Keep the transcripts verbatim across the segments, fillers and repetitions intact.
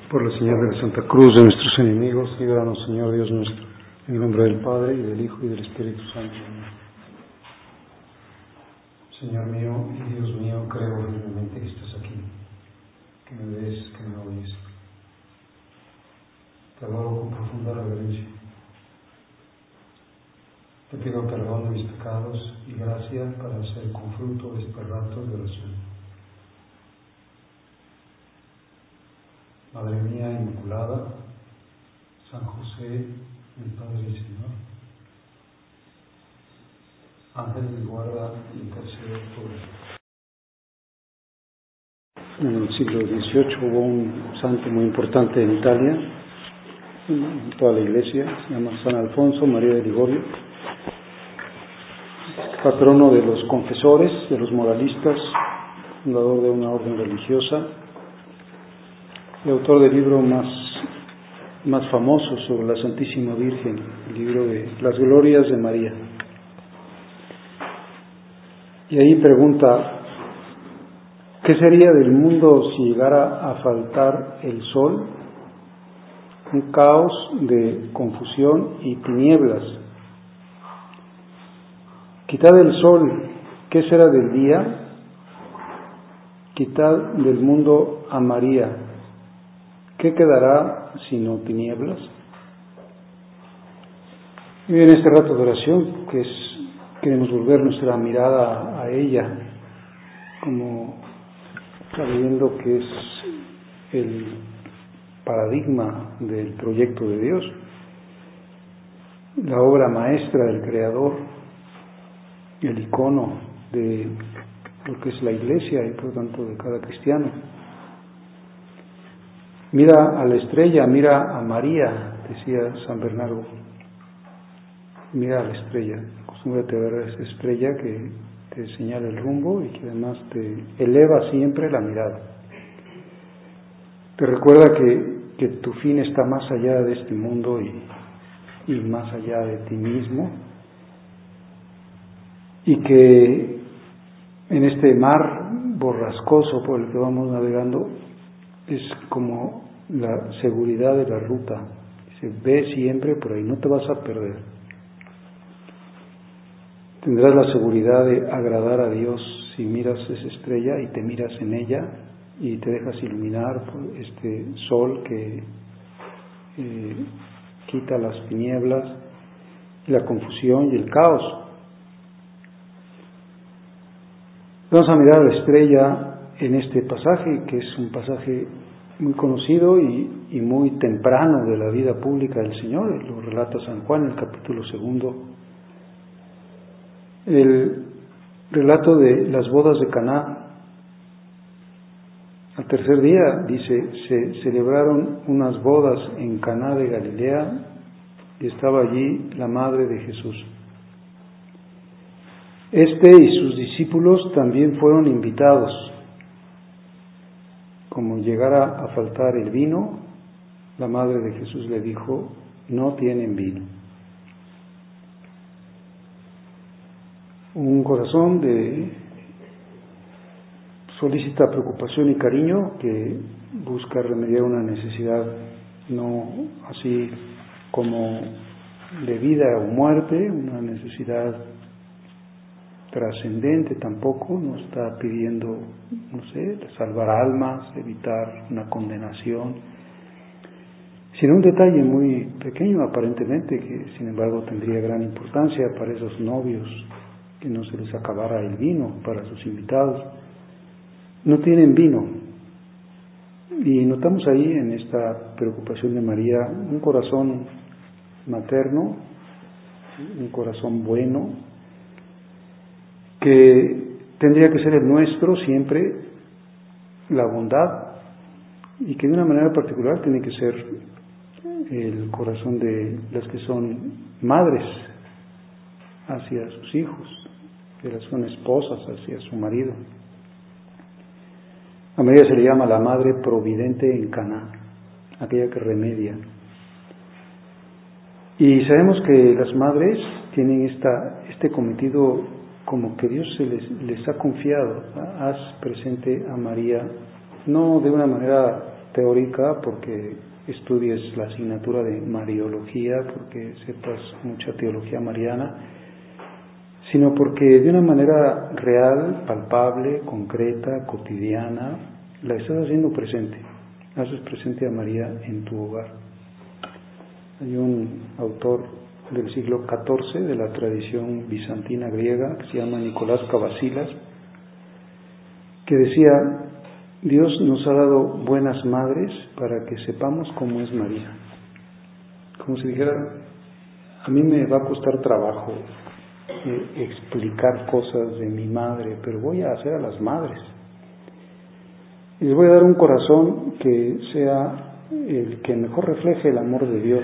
Por la señal de la Santa Cruz de nuestros enemigos, líbranos, Señor Dios nuestro, en el nombre del Padre, y del Hijo, y del Espíritu Santo. Amén. Señor mío y Dios mío, creo firmemente que estás aquí, que me ves, que me oyes. Te adoro con profunda reverencia. Te pido perdón de mis pecados y gracia para hacer con fruto este rato de oración. Madre mía Inmaculada, San José, mi Padre y Señor, Ángel de guarda, intercede por mí. En el siglo dieciocho hubo un santo muy importante en Italia, en toda la iglesia, se llama San Alfonso María de Ligorio, patrono de los confesores, de los moralistas, fundador de una orden religiosa, y autor del libro más, más famoso sobre la Santísima Virgen, el libro de Las Glorias de María. Y ahí pregunta, ¿qué sería del mundo si llegara a faltar el sol? Un caos de confusión y tinieblas. Quitad el sol, ¿qué será del día? Quitad del mundo a María, ¿qué quedará sino tinieblas? Y en este rato de oración, que es, queremos volver nuestra mirada a ella, como sabiendo que es el paradigma del proyecto de Dios, la obra maestra del Creador, el icono de lo que es la Iglesia y por lo tanto de cada cristiano. Mira a la estrella, mira a María, decía San Bernardo. Mira a la estrella, acostúmbrate a ver a esa estrella que te señala el rumbo y que además te eleva siempre la mirada. Te recuerda que, que tu fin está más allá de este mundo y, y más allá de ti mismo, y que en este mar borrascoso por el que vamos navegando es como la seguridad de la ruta. Se ve siempre por ahí, no te vas a perder. Tendrás la seguridad de agradar a Dios si miras esa estrella y te miras en ella y te dejas iluminar por este sol que eh, quita las tinieblas y la confusión y el caos. Vamos a mirar la estrella en este pasaje, que es un pasaje muy conocido y, y muy temprano de la vida pública del Señor. Lo relata San Juan en el capítulo segundo. El relato de las bodas de Caná. Al tercer día, dice, se celebraron unas bodas en Caná de Galilea y estaba allí la madre de Jesús. Este y sus discípulos también fueron invitados. Como llegara a faltar el vino, la madre de Jesús le dijo, no tienen vino. Un corazón de solícita preocupación y cariño que busca remediar una necesidad no así como de vida o muerte, una necesidad trascendente tampoco, no está pidiendo, no sé, salvar almas, evitar una condenación, sino un detalle muy pequeño aparentemente, que sin embargo tendría gran importancia para esos novios, que no se les acabara el vino para sus invitados. No tienen vino, y notamos ahí en esta preocupación de María un corazón materno, un corazón bueno, que tendría que ser el nuestro siempre, la bondad, y que de una manera particular tiene que ser el corazón de las que son madres hacia sus hijos, de las que son esposas hacia su marido. A María se le llama la madre providente en Caná, aquella que remedia. Y sabemos que las madres tienen esta, este cometido como que Dios se les, les ha confiado. Haz presente a María, no de una manera teórica, porque estudies la asignatura de Mariología, porque sepas mucha teología mariana, sino porque de una manera real, palpable, concreta, cotidiana, la estás haciendo presente. Haces presente a María en tu hogar. Hay un autor del siglo catorce de la tradición bizantina griega que se llama Nicolás Cavasilas, que decía: Dios nos ha dado buenas madres para que sepamos cómo es María. Como si dijera, a mí me va a costar trabajo eh, explicar cosas de mi madre, pero voy a hacer a las madres. Y les voy a dar un corazón que sea el que mejor refleje el amor de Dios.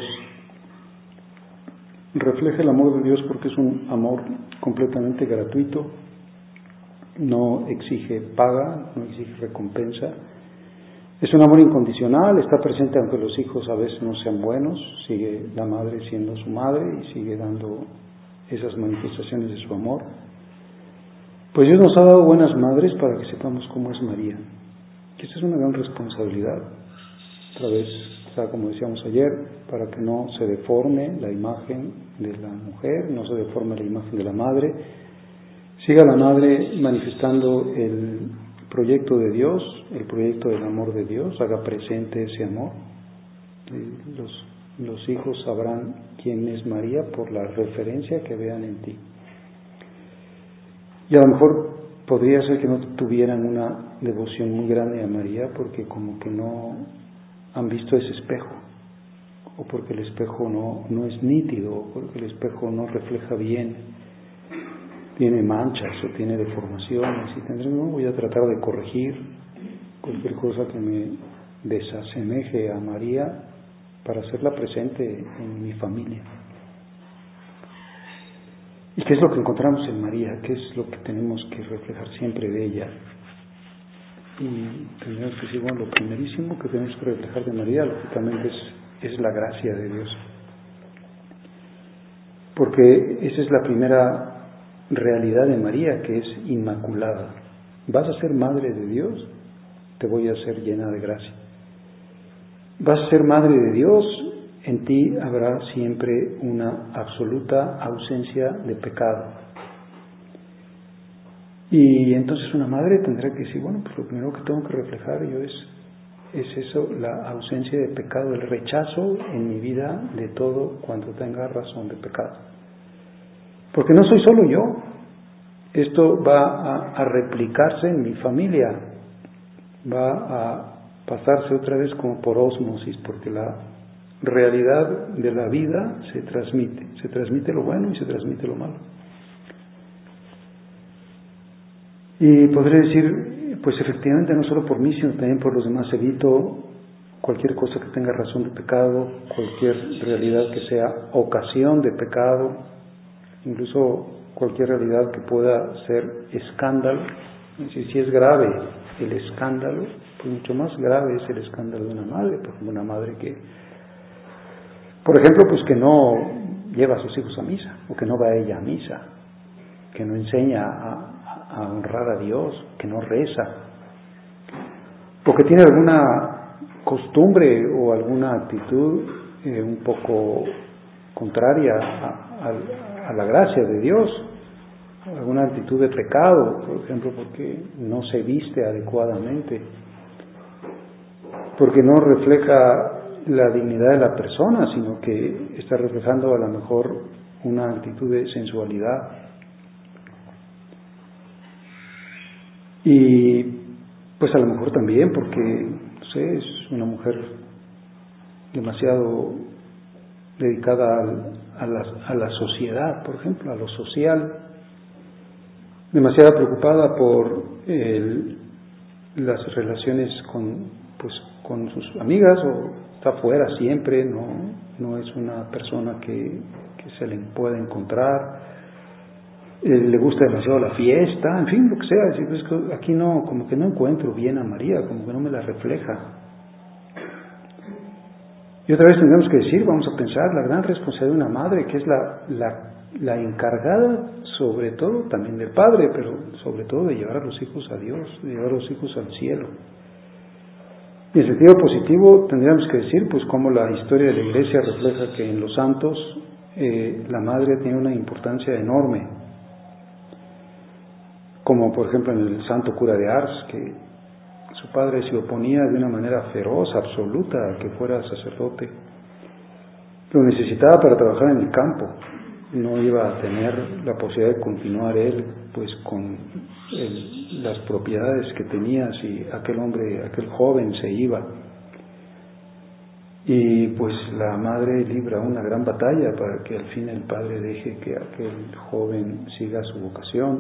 Refleje el amor de Dios porque es un amor completamente gratuito, no exige paga, no exige recompensa. Es un amor incondicional, está presente aunque los hijos a veces no sean buenos, sigue la madre siendo su madre y sigue dando esas manifestaciones de su amor. Pues Dios nos ha dado buenas madres para que sepamos cómo es María. Que esta es una gran responsabilidad. Otra vez, o sea, como decíamos ayer, para que no se deforme la imagen de la mujer, no se deforme la imagen de la madre, siga la madre manifestando el proyecto de Dios, el proyecto del amor de Dios, haga presente ese amor. Los, los hijos sabrán quién es María por la referencia que vean en ti. Y a lo mejor podría ser que no tuvieran una devoción muy grande a María porque como que no han visto ese espejo, o porque el espejo no, no es nítido, o porque el espejo no refleja bien, tiene manchas o tiene deformaciones, y tendré, no, voy a tratar de corregir cualquier cosa que me desasemeje a María para hacerla presente en mi familia. ¿Y qué es lo que encontramos en María? ¿Qué es lo que tenemos que reflejar siempre de ella? Y tendríamos que decir, bueno, lo primerísimo que tenemos que reflejar de María, lógicamente, es, es la gracia de Dios. Porque esa es la primera realidad de María, que es inmaculada. ¿Vas a ser madre de Dios? Te voy a hacer llena de gracia. ¿Vas a ser madre de Dios? En ti habrá siempre una absoluta ausencia de pecado. Y entonces una madre tendrá que decir, bueno, pues lo primero que tengo que reflejar yo es, es eso, la ausencia de pecado, el rechazo en mi vida de todo cuanto tenga razón de pecado. Porque no soy solo yo, esto va a, a replicarse en mi familia, va a pasarse otra vez como por ósmosis, porque la realidad de la vida se transmite, se transmite lo bueno y se transmite lo malo. Y podré decir, pues efectivamente no solo por mí, sino también por los demás, evito cualquier cosa que tenga razón de pecado, cualquier realidad que sea ocasión de pecado, incluso cualquier realidad que pueda ser escándalo. Es decir, si es grave el escándalo, pues mucho más grave es el escándalo de una madre, por ejemplo, una madre que, por ejemplo, pues que no lleva a sus hijos a misa, o que no va ella a misa, que no enseña a, a honrar a Dios, que no reza, o que tiene alguna costumbre o alguna actitud eh, un poco contraria a, a, a la gracia de Dios, alguna actitud de pecado, por ejemplo, porque no se viste adecuadamente, porque no refleja la dignidad de la persona, sino que está reflejando a lo mejor una actitud de sensualidad. Y pues a lo mejor también porque, no sé, es una mujer demasiado dedicada a, a, la, a la sociedad, por ejemplo, a lo social, demasiado preocupada por el, las relaciones con, pues, con sus amigas, o está fuera siempre, no, no es una persona que, que se le pueda encontrar. Eh, le gusta demasiado la fiesta, en fin, lo que sea. Es que aquí no, como que no encuentro bien a María, como que no me la refleja. Y otra vez tendremos que decir, vamos a pensar, la gran responsabilidad de una madre, que es la, la, la encargada sobre todo también del padre, pero sobre todo de llevar a los hijos a Dios, de llevar a los hijos al cielo. Y en sentido positivo tendríamos que decir, pues, cómo la historia de la Iglesia refleja que en los santos eh, la madre tiene una importancia enorme, como por ejemplo en el santo cura de Ars, que su padre se oponía de una manera feroz, absoluta, a que fuera sacerdote. Lo necesitaba para trabajar en el campo. No iba a tener la posibilidad de continuar él, pues, con el, las propiedades que tenía si aquel hombre, aquel joven se iba. Y pues la madre libra una gran batalla para que al fin el padre deje que aquel joven siga su vocación.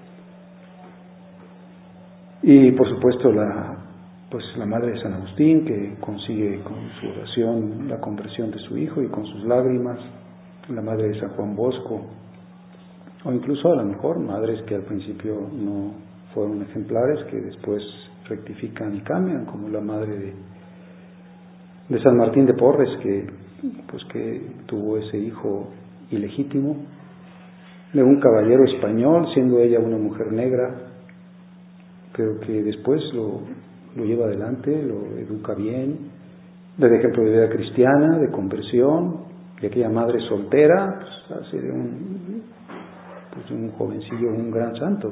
Y por supuesto la, pues la madre de San Agustín, que consigue con su oración la conversión de su hijo y con sus lágrimas, la madre de San Juan Bosco, o incluso a lo mejor madres que al principio no fueron ejemplares, que después rectifican y cambian, como la madre de, de San Martín de Porres, que pues que tuvo ese hijo ilegítimo de un caballero español, siendo ella una mujer negra, pero que después lo, lo lleva adelante, lo educa bien, le da ejemplo de vida cristiana, de conversión, de aquella madre soltera, pues hace de un, pues un jovencillo un gran santo.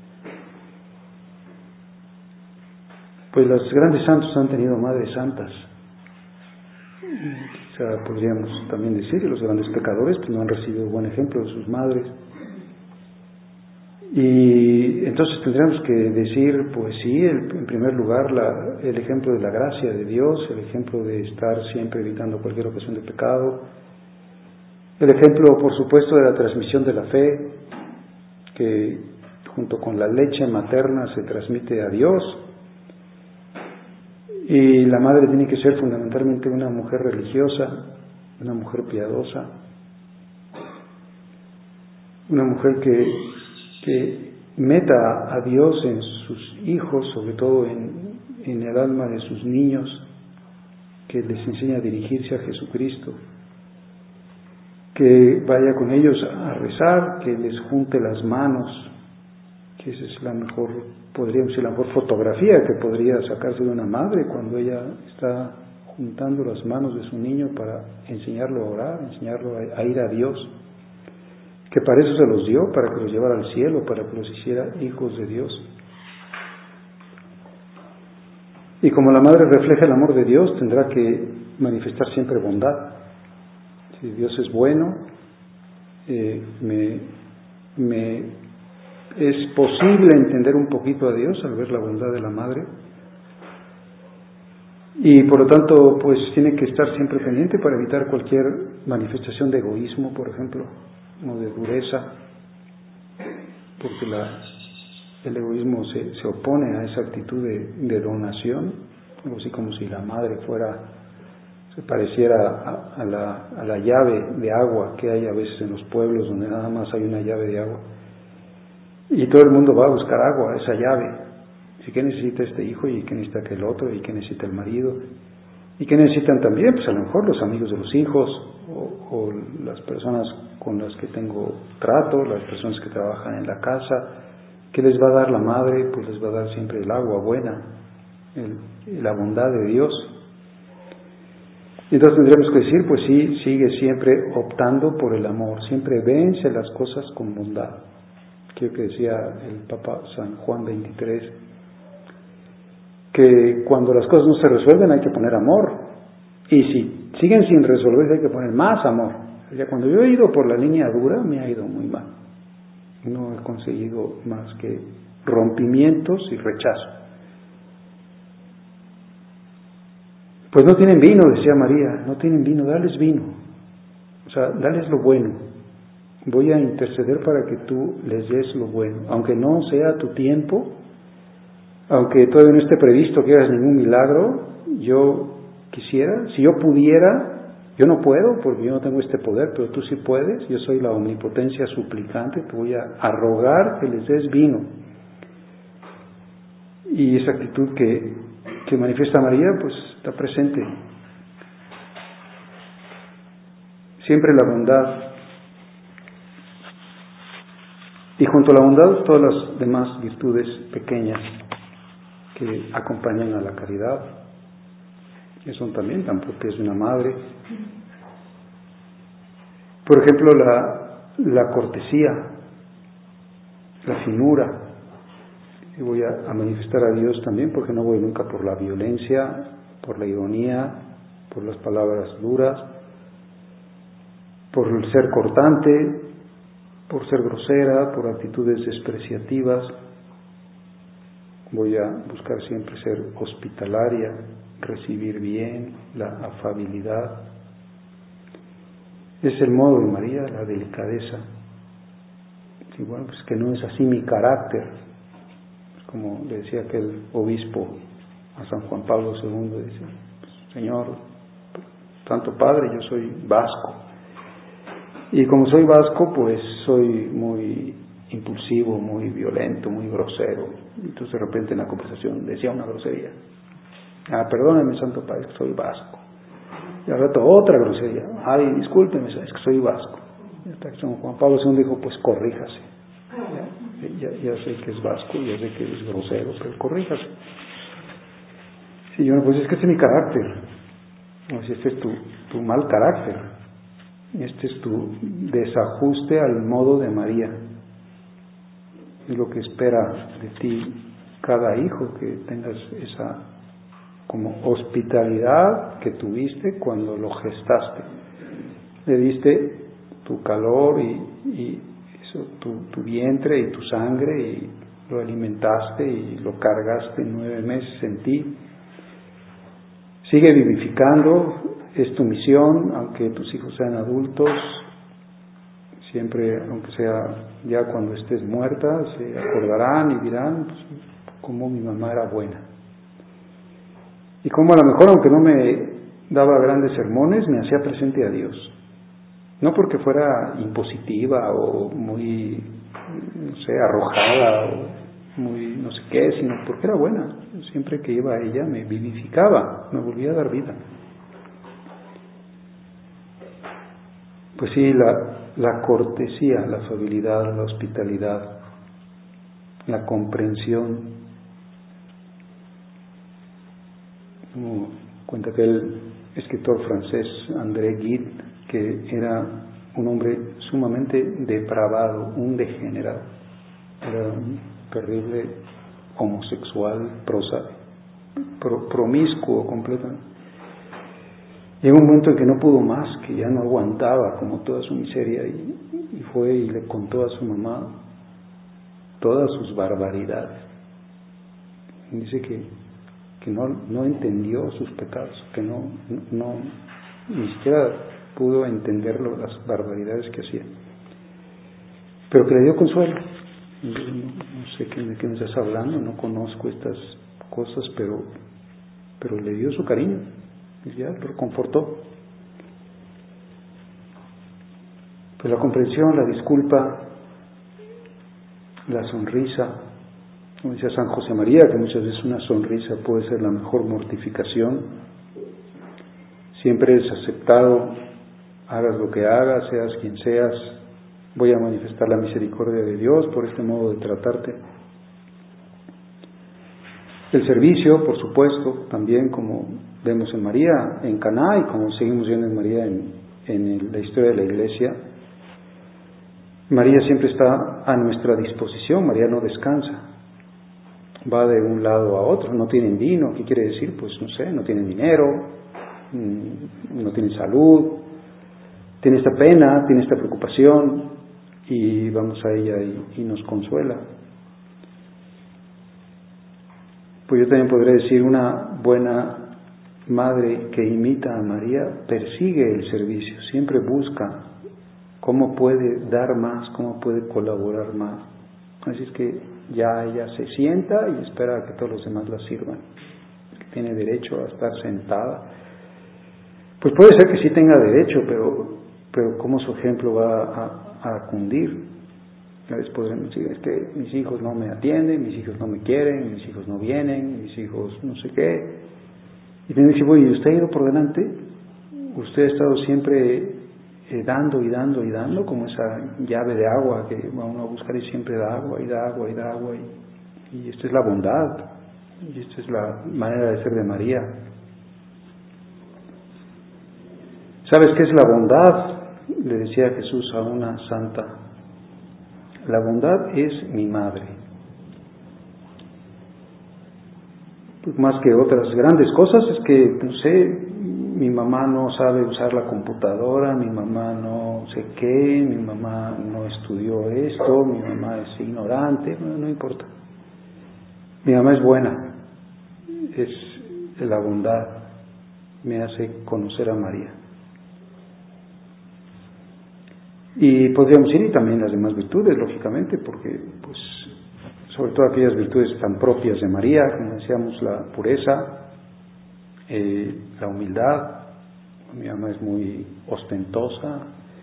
Pues los grandes santos han tenido madres santas. Quizá podríamos también decir que los grandes pecadores pues no han recibido buen ejemplo de sus madres. Y entonces tendríamos que decir, pues sí, el, en primer lugar, la, el ejemplo de la gracia de Dios, el ejemplo de estar siempre evitando cualquier ocasión de pecado, el ejemplo, por supuesto, de la transmisión de la fe, que junto con la leche materna se transmite a Dios. Y la madre tiene que ser fundamentalmente una mujer religiosa, una mujer piadosa, una mujer que, que meta a Dios en sus hijos, sobre todo en, en el alma de sus niños, que les enseña a dirigirse a Jesucristo, que vaya con ellos a rezar, que les junte las manos, que esa es la mejor, podríamos decir, la mejor fotografía que podría sacarse de una madre cuando ella está juntando las manos de su niño para enseñarlo a orar, enseñarlo a, a ir a Dios, que para eso se los dio, para que los llevara al cielo, para que los hiciera hijos de Dios. Y como la madre refleja el amor de Dios, tendrá que manifestar siempre bondad. Si Dios es bueno, eh, me, me es posible entender un poquito a Dios al ver la bondad de la madre, y por lo tanto pues tiene que estar siempre pendiente para evitar cualquier manifestación de egoísmo, por ejemplo, o de dureza, porque la, el egoísmo se, se opone a esa actitud de, de donación, algo así como si la madre fuera, se pareciera a, a, la, a la llave de agua que hay a veces en los pueblos donde nada más hay una llave de agua y todo el mundo va a buscar agua, esa llave. ¿Y qué necesita este hijo? ¿Y qué necesita aquel otro? ¿Y qué necesita el marido? ¿Y qué necesitan también? Pues a lo mejor los amigos de los hijos o, o las personas con las que tengo trato, las personas que trabajan en la casa. ¿Qué les va a dar la madre? Pues les va a dar siempre el agua buena, el, la bondad de Dios. Y entonces tendríamos que decir, pues sí, sigue siempre optando por el amor, siempre vence las cosas con bondad. Creo que decía el Papa San Juan veintitrés, que cuando las cosas no se resuelven hay que poner amor, y si siguen sin resolverse hay que poner más amor. O sea, cuando yo he ido por la línea dura me ha ido muy mal, no he conseguido más que rompimientos y rechazo. Pues no tienen vino, decía María, no tienen vino, dales vino, o sea, dales lo bueno. Voy a interceder para que tú les des lo bueno, aunque no sea tu tiempo, aunque todavía no esté previsto que hagas ningún milagro. Yo quisiera, si yo pudiera, yo no puedo porque yo no tengo este poder, pero tú sí puedes, yo soy la omnipotencia suplicante, te voy a, a rogar que les des vino. Y esa actitud que, que manifiesta María, pues está presente. Siempre la bondad. Y junto a la bondad, todas las demás virtudes pequeñas que acompañan a la caridad. que son también tan propias de una madre. Por ejemplo, la, la cortesía, la finura. Y voy a, a manifestar a Dios también, porque no voy nunca por la violencia, por la ironía, por las palabras duras, por el ser cortante, por ser grosera, por actitudes despreciativas. Voy a buscar siempre ser hospitalaria, recibir bien, la afabilidad. Es el modo de María, la delicadeza. Y bueno, pues que no es así mi carácter, como le decía aquel obispo a San Juan Pablo segundo, dice, Señor, Santo Padre, yo soy vasco, y como soy vasco, pues soy muy impulsivo, muy violento, muy grosero. Entonces de repente en la conversación decía una grosería. Ah, perdóname, Santo Padre, que soy vasco. Y al rato otra grosería. Ay, discúlpeme, es que soy vasco. Y hasta que San Juan Pablo segundo dijo, pues corríjase. Ya, ya, ya sé que es vasco, ya sé que es grosero, pero corríjase. Sí, yo, pues es que este es mi carácter. O si este es tu, tu mal carácter. Este es tu desajuste al modo de María. Es lo que espera de ti cada hijo, que tengas esa como hospitalidad que tuviste cuando lo gestaste. Le diste tu calor y, y eso, tu, tu vientre y tu sangre, y lo alimentaste y lo cargaste nueve meses en ti. Sigue vivificando, es tu misión, aunque tus hijos sean adultos, siempre, aunque sea ya cuando estés muerta, se acordarán y dirán, pues, cómo mi mamá era buena. Y cómo a lo mejor, aunque no me daba grandes sermones, me hacía presente a Dios. No porque fuera impositiva o muy, no sé, arrojada o muy no sé qué, sino porque era buena. Siempre que iba a ella me vivificaba, me volvía a dar vida. Pues sí, la, la cortesía, la afabilidad, la hospitalidad, la comprensión. Como cuenta aquel escritor francés André Gide, que era un hombre sumamente depravado, un degenerado. Era un terrible homosexual, prosa, pro, promiscuo completamente. Llegó un momento en que no pudo más, que ya no aguantaba como toda su miseria, y, y fue y le contó a su mamá todas sus barbaridades. Y dice que, que no, no entendió sus pecados, que no, no ni siquiera pudo entender las barbaridades que hacía, pero que le dio consuelo. No, no sé de qué me estás hablando, no conozco estas cosas, pero, pero le dio su cariño. Y ya lo reconfortó. Pues la comprensión, la disculpa, la sonrisa, como decía San José María, que muchas veces una sonrisa puede ser la mejor mortificación. Siempre es aceptado, hagas lo que hagas, seas quien seas, voy a manifestar la misericordia de Dios por este modo de tratarte. El servicio, por supuesto, también como vemos en María, en Caná, y como seguimos viendo en María en, en la historia de la Iglesia. María siempre está a nuestra disposición, María no descansa, va de un lado a otro, no tienen vino, ¿qué quiere decir? Pues no sé, no tienen dinero, no tienen salud, tiene esta pena, tiene esta preocupación, y vamos a ella y, y nos consuela. Pues yo también podré decir, una buena madre que imita a María persigue el servicio, siempre busca cómo puede dar más, cómo puede colaborar más. Así es que ya ella se sienta y espera a que todos los demás la sirvan. Tiene derecho a estar sentada. Pues puede ser que sí tenga derecho, pero, pero ¿cómo su ejemplo va a, a cundir? Después decir, es que mis hijos no me atienden, mis hijos no me quieren, mis hijos no vienen, mis hijos no sé qué. Y me dice, bueno, ¿y usted ha ido por delante? ¿Usted ha estado siempre eh, dando y dando y dando, como esa llave de agua que va uno a buscar y siempre da agua y da agua y da agua? Y, y esta es la bondad, y esta es la manera de ser de María. ¿Sabes qué es la bondad? Le decía Jesús a una santa. La bondad es mi madre. Pues más que otras grandes cosas es que, no sé, mi mamá no sabe usar la computadora, mi mamá no sé qué, mi mamá no estudió esto, mi mamá es ignorante, no, no importa. Mi mamá es buena, es la bondad, me hace conocer a María. Y podríamos ir y también las demás virtudes, lógicamente, porque pues sobre todo aquellas virtudes tan propias de María, como decíamos, la pureza, eh, la humildad. Mi mamá es muy ostentosa,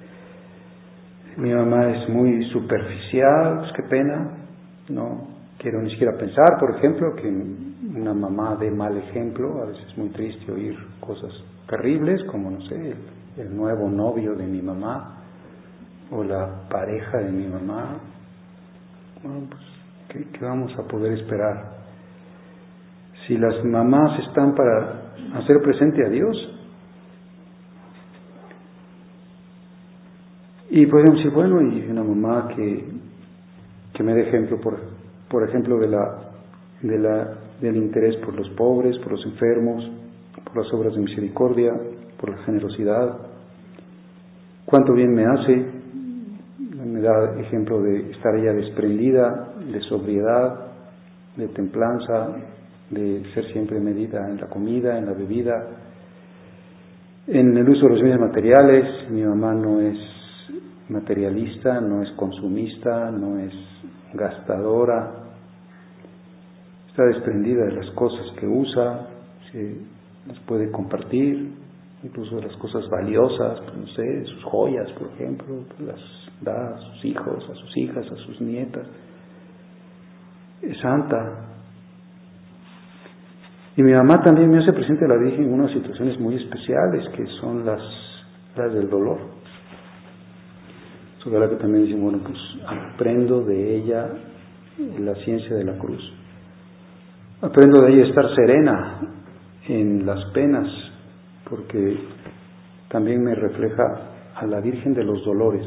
mi mamá es muy superficial, pues qué pena, no quiero ni siquiera pensar, por ejemplo, que una mamá dé mal ejemplo. A veces es muy triste oír cosas terribles, como, no sé, el, el nuevo novio de mi mamá, o la pareja de mi mamá. Bueno, pues, ¿qué, qué vamos a poder esperar? Si las mamás están para hacer presente a Dios, y podemos decir, bueno, y una mamá que, que me dé ejemplo, por, por ejemplo, de la, de la, del interés por los pobres, por los enfermos, por las obras de misericordia, por la generosidad. Cuánto bien me hace. Me da ejemplo de estar ella desprendida, de sobriedad, de templanza, de ser siempre medida en la comida, en la bebida, en el uso de los bienes materiales. Mi mamá no es materialista, no es consumista, no es gastadora, está desprendida de las cosas que usa, se las puede compartir, incluso de las cosas valiosas, no sé, sus joyas, por ejemplo, las da a sus hijos, a sus hijas, a sus nietas. Es santa. Y mi mamá también me hace presente a la Virgen en unas situaciones muy especiales, que son las, las del dolor. Sobre la que también dicen, bueno, pues aprendo de ella la ciencia de la cruz. Aprendo de ella a estar serena en las penas, porque también me refleja a la Virgen de los Dolores.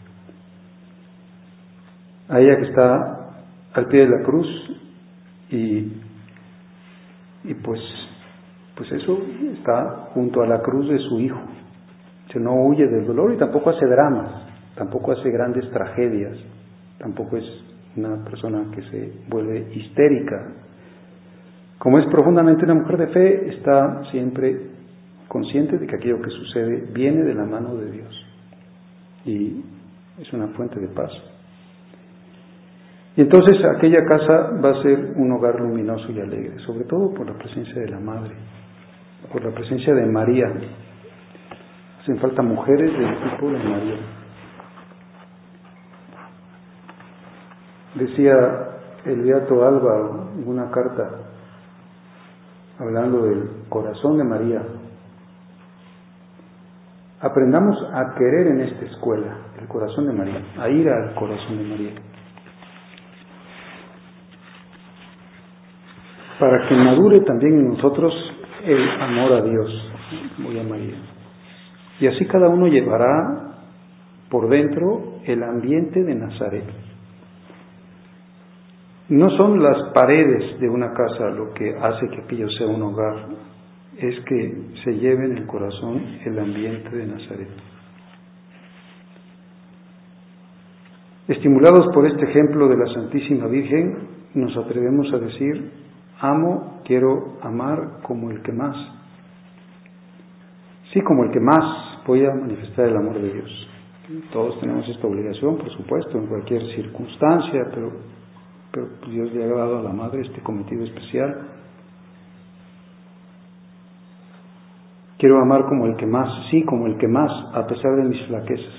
A ella que está al pie de la cruz y, y pues, pues eso, está junto a la cruz de su Hijo. Se no huye del dolor y tampoco hace dramas, tampoco hace grandes tragedias, tampoco es una persona que se vuelve histérica. Como es profundamente una mujer de fe, está siempre consciente de que aquello que sucede viene de la mano de Dios y es una fuente de paz. Y entonces aquella casa va a ser un hogar luminoso y alegre, sobre todo por la presencia de la Madre, por la presencia de María. Hacen falta mujeres del tipo de María. Decía el beato Alba en una carta, hablando del corazón de María: aprendamos a querer en esta escuela el corazón de María, a ir al corazón de María, para que madure también en nosotros el amor a Dios y a María. Y así cada uno llevará por dentro el ambiente de Nazaret. No son las paredes de una casa lo que hace que aquello sea un hogar, es que se lleve en el corazón el ambiente de Nazaret. Estimulados por este ejemplo de la Santísima Virgen, nos atrevemos a decir: amo, quiero amar como el que más. Sí, como el que más voy a manifestar el amor de Dios. Todos tenemos esta obligación, por supuesto, en cualquier circunstancia, pero, pero Dios le ha dado a la Madre este cometido especial. Quiero amar como el que más, sí, como el que más, a pesar de mis flaquezas.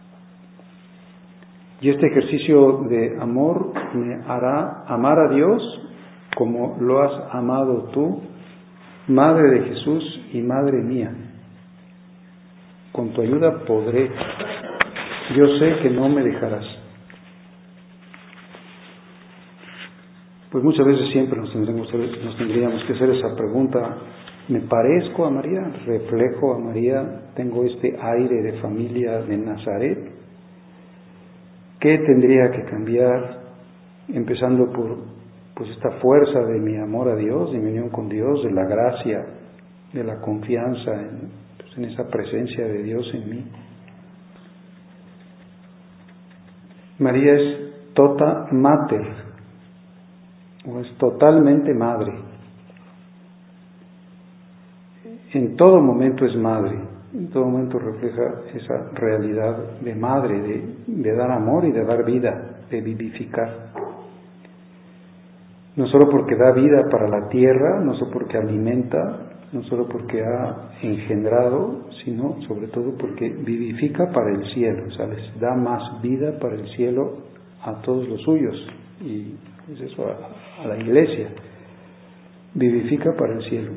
Y este ejercicio de amor me hará amar a Dios como lo has amado tú, Madre de Jesús y Madre mía. Con tu ayuda podré. Yo sé que no me dejarás. Pues muchas veces siempre nos tendríamos, nos tendríamos que hacer esa pregunta: me parezco a María, reflejo a María, tengo este aire de familia de Nazaret. ¿Qué tendría que cambiar? Empezando por pues esta fuerza de mi amor a Dios, de mi unión con Dios, de la gracia, de la confianza en, pues, en esa presencia de Dios en mí. María es tota mater, o es totalmente madre. En todo momento es madre, en todo momento refleja esa realidad de madre, de, de dar amor y de dar vida, de vivificar. No solo porque da vida para la tierra, no solo porque alimenta, no solo porque ha engendrado, sino sobre todo porque vivifica para el cielo, o sea, les da más vida para el cielo a todos los suyos, y es eso, a, a la iglesia, vivifica para el cielo.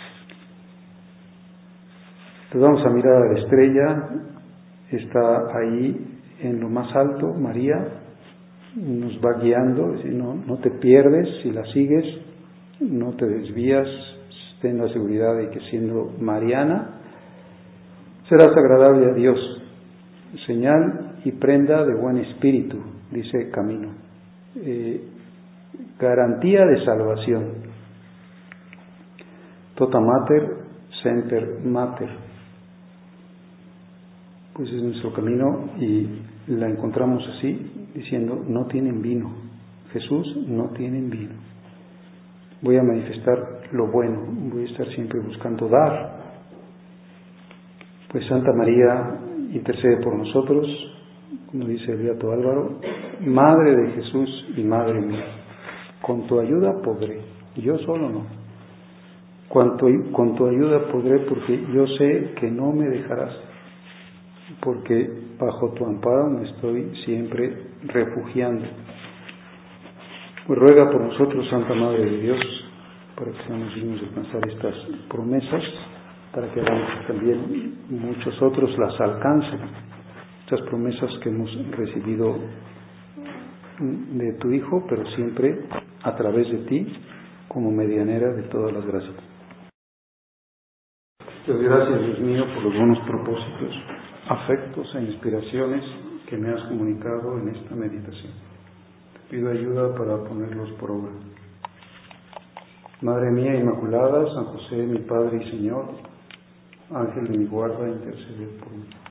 Entonces vamos a mirar a la estrella, está ahí en lo más alto, María, nos va guiando, no, no te pierdes, si la sigues, no te desvías, ten la seguridad de que siendo mariana, serás agradable a Dios, señal y prenda de buen espíritu, dice Camino, eh, garantía de salvación, tota mater, semper mater, pues es nuestro camino y la encontramos así, diciendo, no tienen vino, Jesús, no tienen vino. Voy a manifestar lo bueno, voy a estar siempre buscando dar. Pues Santa María intercede por nosotros, como dice el Beato Álvaro, Madre de Jesús y Madre mía. Con tu ayuda podré, yo solo no. Cuanto, con tu ayuda podré porque yo sé que no me dejarás, porque bajo tu amparo me estoy siempre refugiando. Pues ruega por nosotros, Santa Madre de Dios, para que seamos dignos de alcanzar estas promesas, para que hagamos que también muchos otros las alcancen, estas promesas que hemos recibido de tu Hijo, pero siempre a través de ti, como medianera de todas las gracias. Te doy gracias, Dios mío, por los buenos propósitos, afectos e inspiraciones que me has comunicado en esta meditación. Pido ayuda para ponerlos por obra. Madre mía Inmaculada, San José, mi Padre y Señor, Ángel de mi guarda, intercede por mí.